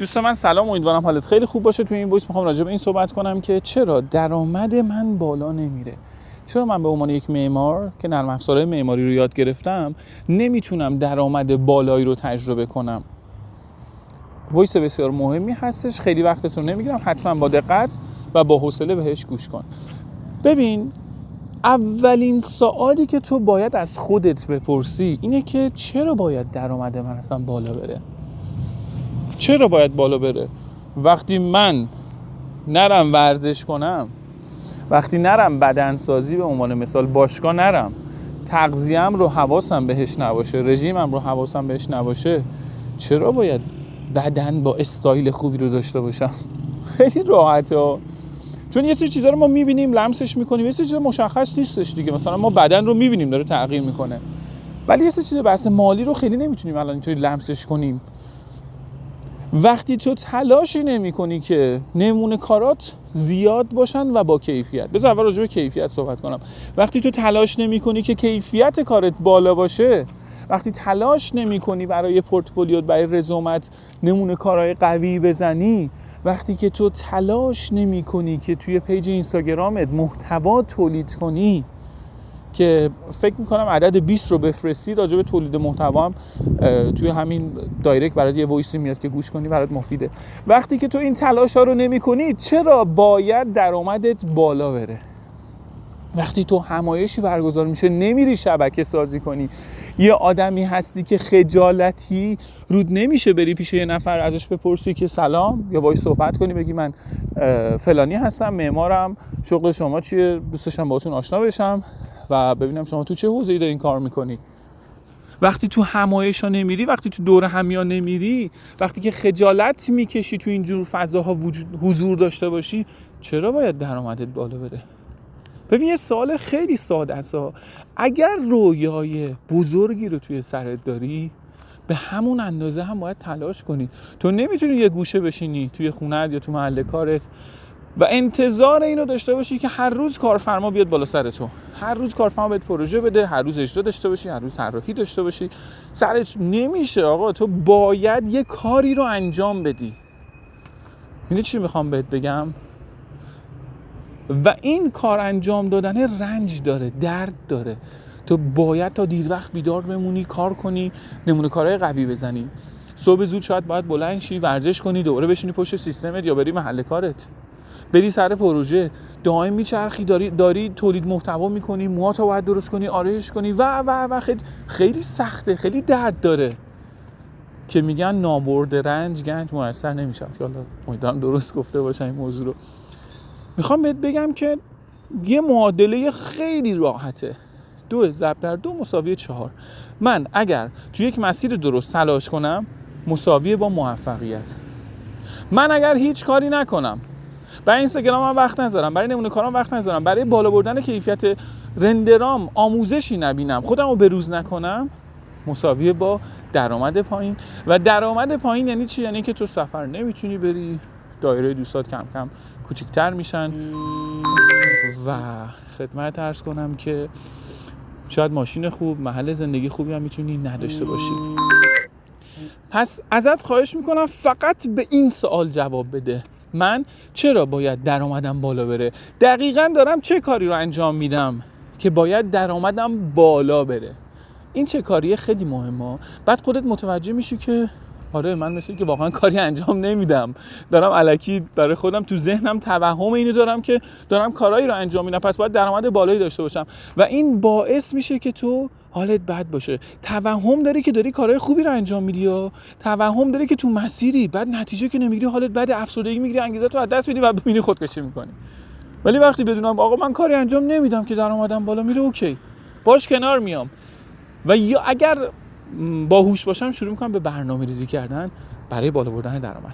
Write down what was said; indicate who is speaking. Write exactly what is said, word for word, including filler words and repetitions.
Speaker 1: دوست من سلام، امیدوارم حالت خیلی خوب باشه. توی این وایس میخوام راجع به این صحبت کنم که چرا درآمد من بالا نمیره. چرا من به عنوان یک معمار که نرم افزارهای معماری رو یاد گرفتم نمیتونم درآمد بالایی رو تجربه کنم. وایس بسیار مهمی هستش، خیلی وقتتون نمیگیرم، حتما با دقت و با حوصله بهش گوش کن. ببین، اولین سوالی که تو باید از خودت بپرسی اینه که چرا باید درآمد من اصلا بالا بره؟ چرا باید بالا بره؟ وقتی من نرم ورزش کنم، وقتی نرم بدنسازی به عنوان مثال باشگاه نرم، تغذیه‌ام رو حواسم بهش نباشه، رژیمم رو حواسم بهش نباشه، چرا باید بدن با استایل خوبی رو داشته باشم؟ خیلی راحته ها. چون یه سری چیزا رو ما می‌بینیم، لمسش می‌کنیم، یه سری چیزا مشخص نیستش دیگه. مثلا ما بدن رو می‌بینیم داره تغییر می‌کنه، ولی یه سری چیزا بحث مالی رو خیلی نمی‌تونیم الان اینطوری لمسش کنیم. وقتی تو تلاشی نمی کنی که نمونه کارات زیاد باشن و با کیفیت، بذار اول راجع به کیفیت صحبت کنم. وقتی تو تلاش نمی کنی که کیفیت کارت بالا باشه، وقتی تلاش نمی کنی برای پورتفولیوت، برای رزومت نمونه کارهای قوی بزنی، وقتی که تو تلاش نمی کنی که توی پیج اینستاگرامت محتوا تولید کنی، که فکر میکنم عدد بیست رو بفرستی راجع به تولید محتوا هم توی همین دایرکت برات یه وایسی میاد که گوش کنی، برات مفیده. وقتی که تو این تلاشا رو نمی‌کنی، چرا باید درآمدت بالا بره؟ وقتی تو همایشی برگزار میشه نمیری شبکه سازی کنی، یه آدمی هستی که خجالتی رود نمیشه بری پیش یه نفر ازش بپرسی که سلام، یا باهاش صحبت کنی بگی من فلانی هستم، معمارم، شغل شما چیه، دوست داشتم باهاتون آشنا بشم و ببینم شما تو چه حوزه‌ای دارین کار میکنی. وقتی تو همایشا نمیری، وقتی تو دور همیا نمیری، وقتی که خجالت میکشی تو این جور فضاها وجود حضور داشته باشی، چرا باید درآمدت بالا بره؟ ببین، یه سوال خیلی ساده است. اگر رویای بزرگی رو توی سرت داری، به همون اندازه هم باید تلاش کنی. تو نمیتونی یه گوشه بشینی توی خونه‌ت یا تو محل کارت و انتظار اینو داشته باشی که هر روز کارفرما بیاد بالا سر تو، هر روز کارفرما بهت پروژه بده، هر روز اجرا داشته باشی، هر روز طراحی داشته باشی. سرت نمیشه آقا. تو باید یه کاری رو انجام بدی. میدونی چی میخوام بهت بگم؟ و این کار انجام دادن رنج داره، درد داره. تو باید تا دیر وقت بیدار بمونی، کار کنی، نمونه کارهای قوی بزنی. صبح زود شاید باید بلند شی، ورزش کنی، دوباره بشینی پشت سیستمت یا بری محل کارت، بری سر پروژه، دائم میچرخی، داری داری تولید محتوا میکنی، موهاتو باید درست کنی، آرایش کنی و و و خیلی خیلی سخته، خیلی درد داره. که میگن نابرده رنج گنج میسر نمیشه. حالا امیدوارم درست گفته باشم این موضوع رو. میخوام بهت بگم که یه معادله خیلی راحته. دو ضرب در دو مساوی چهار. من اگر تو یک مسیر درست تلاش کنم، مساویه با موفقیت. من اگر هیچ کاری نکنم، برای اینستاگرام هم وقت نذارم، برای نمونه کارام وقت نذارم، برای بالا بردن کیفیت رندرام آموزشی نبینم، خودم رو بروز نکنم، مساویه با درآمد پایین. و درآمد پایین یعنی چی؟ یعنی که تو سفر نمیتونی بری، دایره دوستات کم کم کوچیک‌تر میشن و خدمت عرض کنم که شاید ماشین خوب، محل زندگی خوبی هم میتونی نداشته باشی. پس ازت خواهش میکنم فقط به این سوال جواب بده: من چرا باید درآمدم بالا بره؟ دقیقاً دارم چه کاری رو انجام میدم که باید درآمدم بالا بره؟ این چه کاریه خیلی مهمه. بعد خودت متوجه میشی که آره، من مثل که واقعا کاری انجام نمیدم، دارم الکی برای خودم تو ذهنم توهم اینو دارم که دارم کارایی رو انجام میدم، پس باید درآمد بالایی داشته باشم و این باعث میشه که تو حالت بد باشه. توهم داری که داری کارهای خوبی رو انجام میدی، یا توهم داری که تو مسیری، بعد نتیجه که نمیگیری، حالت بد، افسردگی میگیری، انگیزه تو از دست میدی و ببینی خودکشی میکنی. ولی وقتی بدونم آقا من کاری انجام نمیدم که درآمدم بالا میره، اوکی، باش کنار میام و یا اگر باهوش باشم شروع میکنم به برنامه‌ریزی کردن برای بالا بردن درآمد.